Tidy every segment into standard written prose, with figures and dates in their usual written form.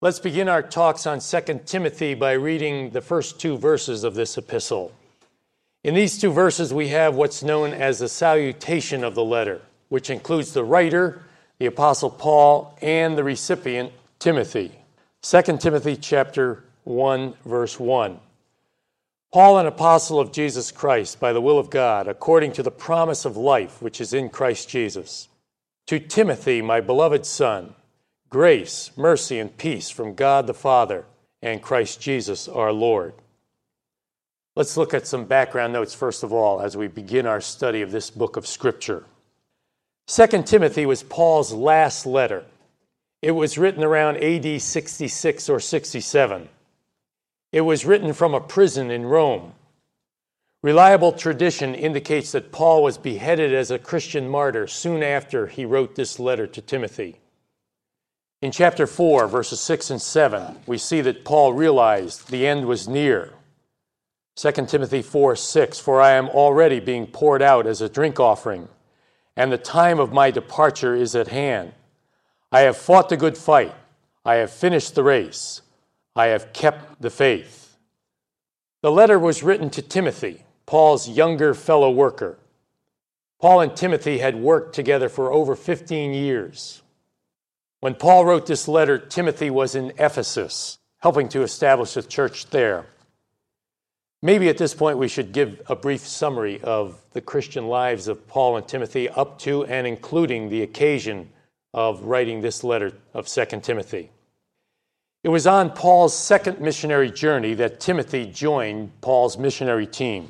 Let's begin our talks on 2 Timothy by reading the first two verses of this epistle. In these two verses, we have what's known as the salutation of the letter, which includes the writer, the Apostle Paul, and the recipient, Timothy. 2 Timothy chapter 1, verse 1. Paul, an apostle of Jesus Christ, by the will of God, according to the promise of life which is in Christ Jesus. To Timothy, my beloved son, grace, mercy, and peace from God the Father and Christ Jesus our Lord. Let's look at some background notes first of all as we begin our study of this book of Scripture. 2 Timothy was Paul's last letter. It was written around AD 66 or 67. It was written from a prison in Rome. Reliable tradition indicates that Paul was beheaded as a Christian martyr soon after he wrote this letter to Timothy. In chapter 4, verses 6 and 7, we see that Paul realized the end was near. 2 Timothy 4:6, for I am already being poured out as a drink offering, and the time of my departure is at hand. I have fought the good fight. I have finished the race. I have kept the faith. The letter was written to Timothy, Paul's younger fellow worker. Paul and Timothy had worked together for over 15 years. When Paul wrote this letter, Timothy was in Ephesus, helping to establish a church there. Maybe at this point we should give a brief summary of the Christian lives of Paul and Timothy up to and including the occasion of writing this letter of 2 Timothy. It was on Paul's second missionary journey that Timothy joined Paul's missionary team.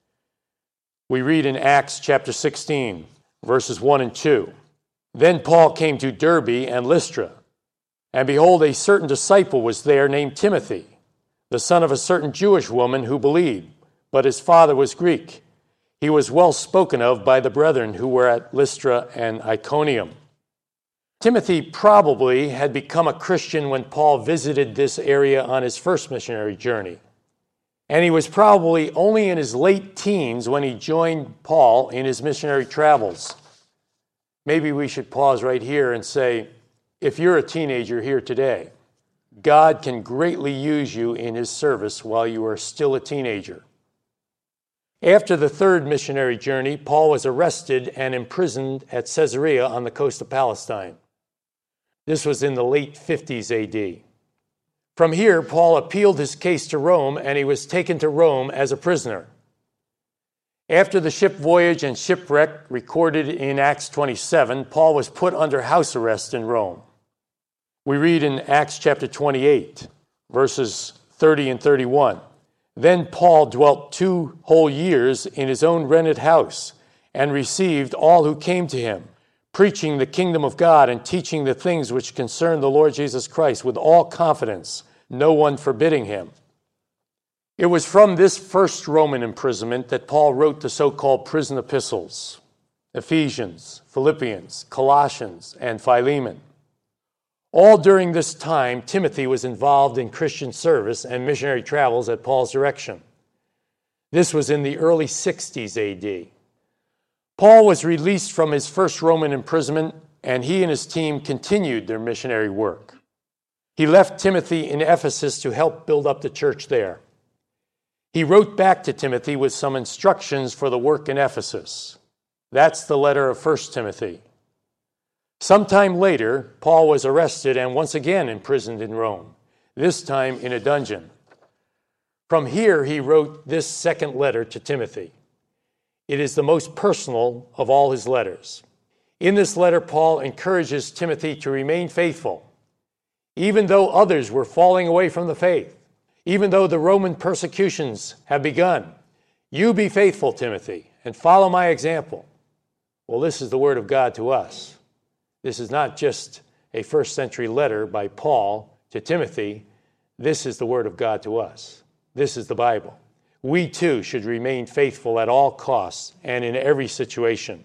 We read in Acts chapter 16, verses 1 and 2. Then Paul came to Derbe and Lystra, and behold, a certain disciple was there named Timothy, the son of a certain Jewish woman who believed, but his father was Greek. He was well spoken of by the brethren who were at Lystra and Iconium. Timothy probably had become a Christian when Paul visited this area on his first missionary journey. And he was probably only in his late teens when he joined Paul in his missionary travels. Maybe we should pause right here and say, if you're a teenager here today, God can greatly use you in his service while you are still a teenager. After the third missionary journey, Paul was arrested and imprisoned at Caesarea on the coast of Palestine. This was in the late 50s AD. From here, Paul appealed his case to Rome, and he was taken to Rome as a prisoner. After the ship voyage and shipwreck recorded in Acts 27, Paul was put under house arrest in Rome. We read in Acts chapter 28, verses 30 and 31. Then Paul dwelt 2 whole years in his own rented house and received all who came to him, preaching the kingdom of God and teaching the things which concern the Lord Jesus Christ with all confidence, no one forbidding him. It was from this first Roman imprisonment that Paul wrote the so-called prison epistles, Ephesians, Philippians, Colossians, and Philemon. All during this time, Timothy was involved in Christian service and missionary travels at Paul's direction. This was in the early 60s AD. Paul was released from his first Roman imprisonment, and he and his team continued their missionary work. He left Timothy in Ephesus to help build up the church there. He wrote back to Timothy with some instructions for the work in Ephesus. That's the letter of 1 Timothy. Sometime later, Paul was arrested and once again imprisoned in Rome, this time in a dungeon. From here, he wrote this second letter to Timothy. It is the most personal of all his letters. In this letter, Paul encourages Timothy to remain faithful, even though others were falling away from the faith. Even though the Roman persecutions have begun, you be faithful, Timothy, and follow my example. Well, this is the word of God to us. This is not just a first century letter by Paul to Timothy. This is the word of God to us. This is the Bible. We too should remain faithful at all costs and in every situation.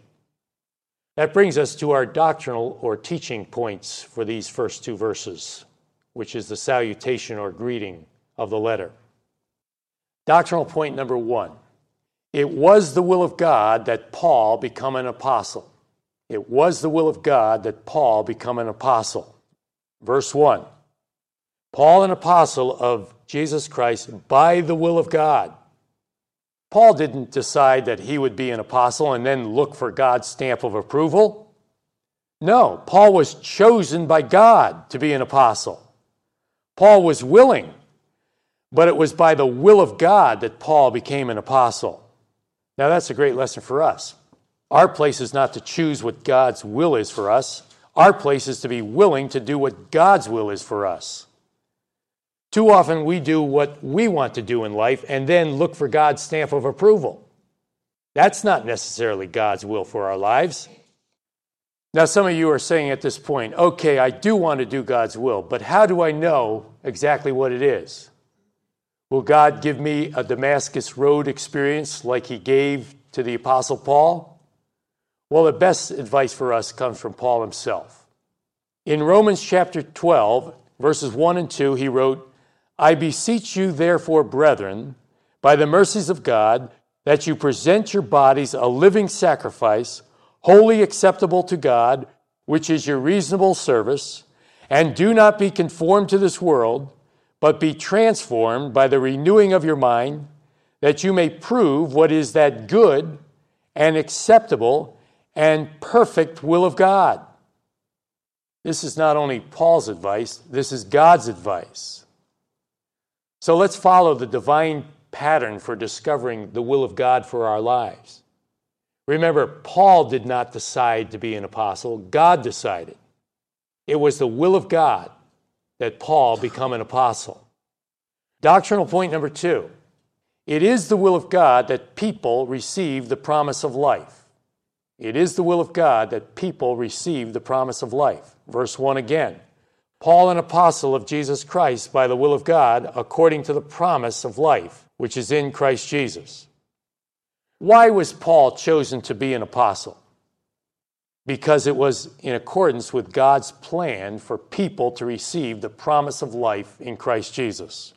That brings us to our doctrinal or teaching points for these first 2 verses, which is the salutation or greeting of the letter. Doctrinal point number 1. It was the will of God that Paul become an apostle. It was the will of God that Paul become an apostle. Verse 1. Paul, an apostle of Jesus Christ by the will of God. Paul didn't decide that he would be an apostle and then look for God's stamp of approval. No, Paul was chosen by God to be an apostle. Paul was willing, but it was by the will of God that Paul became an apostle. Now that's a great lesson for us. Our place is not to choose what God's will is for us. Our place is to be willing to do what God's will is for us. Too often we do what we want to do in life and then look for God's stamp of approval. That's not necessarily God's will for our lives. Now, some of you are saying at this point, okay, I do want to do God's will, but how do I know exactly what it is? Will God give me a Damascus Road experience like he gave to the Apostle Paul? Well, the best advice for us comes from Paul himself. In Romans chapter 12, verses 1 and 2, he wrote, I beseech you, therefore, brethren, by the mercies of God, that you present your bodies a living sacrifice, wholly acceptable to God, which is your reasonable service, and do not be conformed to this world, but be transformed by the renewing of your mind, that you may prove what is that good and acceptable and perfect will of God. This is not only Paul's advice, this is God's advice. So let's follow the divine pattern for discovering the will of God for our lives. Remember, Paul did not decide to be an apostle. God decided. It was the will of God that Paul become an apostle. Doctrinal point number 2. It is the will of God that people receive the promise of life. It is the will of God that people receive the promise of life. Verse 1 again. Paul, an apostle of Jesus Christ by the will of God, according to the promise of life, which is in Christ Jesus. Why was Paul chosen to be an apostle? Because it was in accordance with God's plan for people to receive the promise of life in Christ Jesus.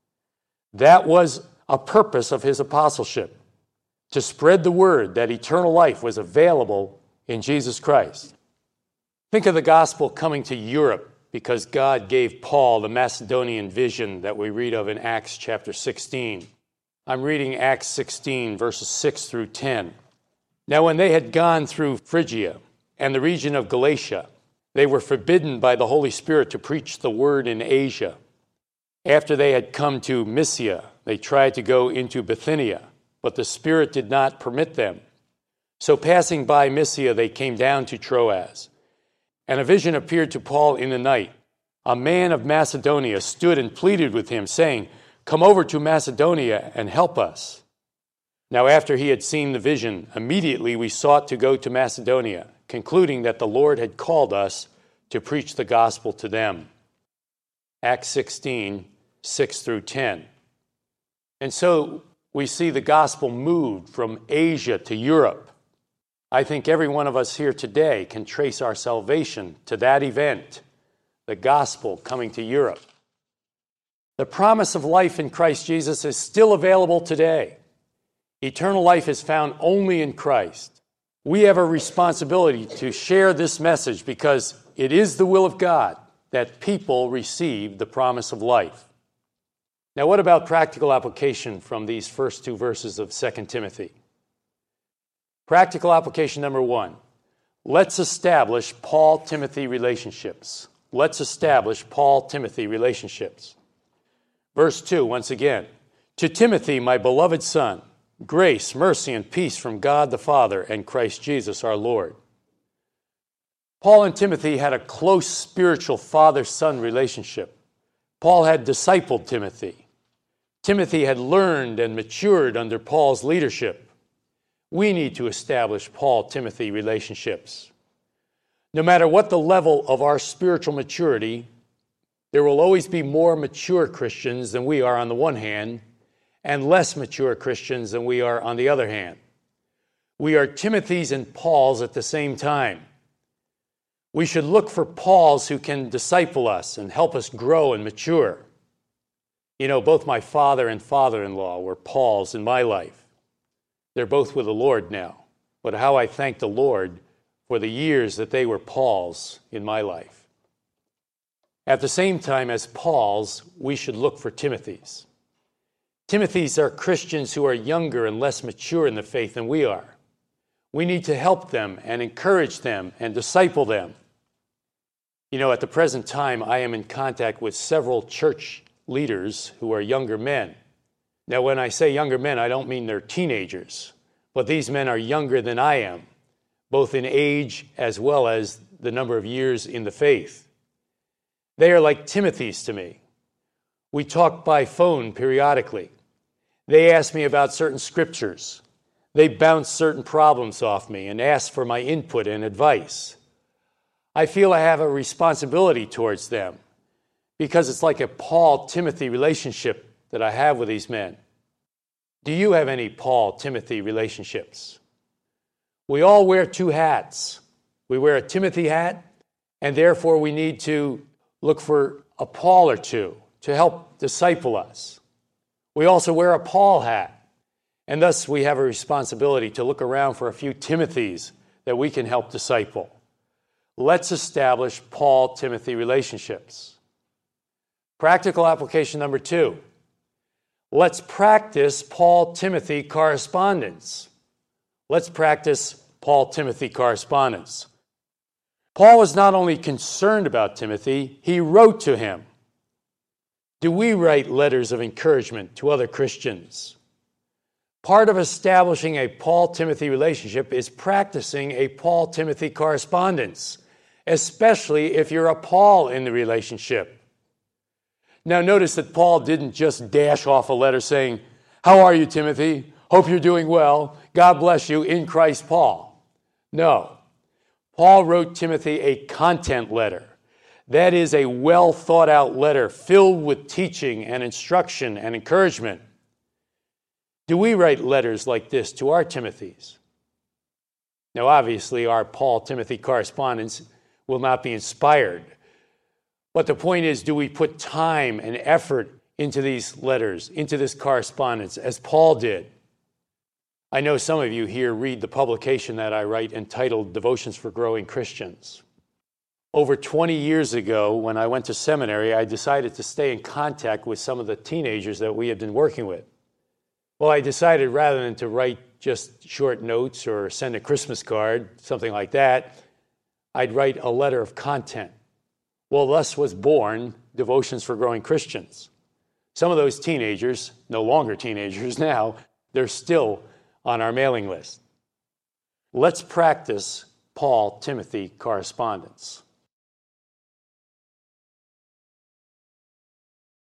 That was a purpose of his apostleship, to spread the word that eternal life was available in Jesus Christ. Think of the gospel coming to Europe because God gave Paul the Macedonian vision that we read of in Acts chapter 16. I'm reading Acts 16, verses 6 through 10. Now when they had gone through Phrygia and the region of Galatia, they were forbidden by the Holy Spirit to preach the word in Asia. After they had come to Mysia, they tried to go into Bithynia, but the Spirit did not permit them. So passing by Mysia, they came down to Troas. And a vision appeared to Paul in the night. A man of Macedonia stood and pleaded with him, saying, Come over to Macedonia and help us. Now after he had seen the vision, immediately we sought to go to Macedonia, concluding that the Lord had called us to preach the gospel to them. Acts 16, 6 through 10. And so we see the gospel moved from Asia to Europe. I think every one of us here today can trace our salvation to that event, the gospel coming to Europe. The promise of life in Christ Jesus is still available today. Eternal life is found only in Christ. We have a responsibility to share this message because it is the will of God that people receive the promise of life. Now, what about practical application from these first 2 verses of 2 Timothy? Practical application number 1. Let's establish Paul-Timothy relationships. Let's establish Paul-Timothy relationships. Verse 2, once again. To Timothy, my beloved son, grace, mercy, and peace from God the Father and Christ Jesus our Lord. Paul and Timothy had a close spiritual father-son relationship. Paul had discipled Timothy. Timothy had learned and matured under Paul's leadership. We need to establish Paul-Timothy relationships. No matter what the level of our spiritual maturity, there will always be more mature Christians than we are on the one hand, and less mature Christians than we are on the other hand. We are Timothys and Pauls at the same time. We should look for Pauls who can disciple us and help us grow and mature. You know, both my father and father-in-law were Pauls in my life. They're both with the Lord now. But how I thank the Lord for the years that they were Pauls in my life. At the same time as Paul's, we should look for Timothy's. Timothy's are Christians who are younger and less mature in the faith than we are. We need to help them and encourage them and disciple them. You know, at the present time, I am in contact with several church leaders who are younger men. Now, when I say younger men, I don't mean they're teenagers, but these men are younger than I am, both in age as well as the number of years in the faith. They are like Timothy's to me. We talk by phone periodically. They ask me about certain scriptures. They bounce certain problems off me and ask for my input and advice. I feel I have a responsibility towards them because it's like a Paul-Timothy relationship that I have with these men. Do you have any Paul-Timothy relationships? We all wear two hats. We wear a Timothy hat, and therefore we need to look for a Paul or two to help disciple us. We also wear a Paul hat, and thus we have a responsibility to look around for a few Timothys that we can help disciple. Let's establish Paul-Timothy relationships. Practical application number 2. Let's practice Paul-Timothy correspondence. Let's practice Paul-Timothy correspondence. Paul was not only concerned about Timothy, he wrote to him. Do we write letters of encouragement to other Christians? Part of establishing a Paul-Timothy relationship is practicing a Paul-Timothy correspondence, especially if you're a Paul in the relationship. Now notice that Paul didn't just dash off a letter saying, "How are you, Timothy? Hope you're doing well. God bless you, in Christ, Paul." No. Paul wrote Timothy a content letter. That is a well thought out letter filled with teaching and instruction and encouragement. Do we write letters like this to our Timothys? Now, obviously, our Paul-Timothy correspondence will not be inspired. But the point is, do we put time and effort into these letters, into this correspondence, as Paul did? I know some of you here read the publication that I write entitled Devotions for Growing Christians. Over 20 years ago, when I went to seminary, I decided to stay in contact with some of the teenagers that we had been working with. Well, I decided rather than to write just short notes or send a Christmas card, something like that, I'd write a letter of content. Well, thus was born Devotions for Growing Christians. Some of those teenagers, no longer teenagers now, they're still on our mailing list. Let's practice Paul-Timothy correspondence.